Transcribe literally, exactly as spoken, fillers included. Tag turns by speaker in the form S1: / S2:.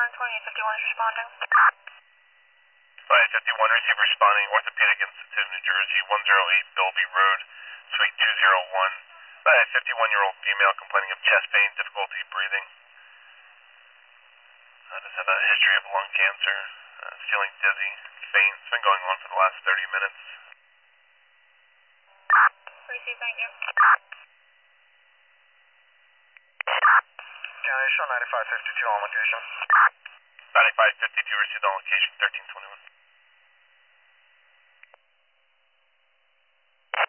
S1: twenty-eight fifty-one is responding.
S2: twenty-eight fifty-one, receive responding, Orthopedic Institute, New Jersey, one oh eight Bilby Road, Suite two oh one. About a fifty-one-year-old female complaining of chest pain, difficulty breathing. Uh, does have a history of lung cancer, uh, feeling dizzy, faint. It's been going on for the last thirty minutes.
S1: Receive, thank you.
S3: County, show ninety-five fifty-two on location.
S2: ninety-five fifty-two, received on location, thirteen twenty-one.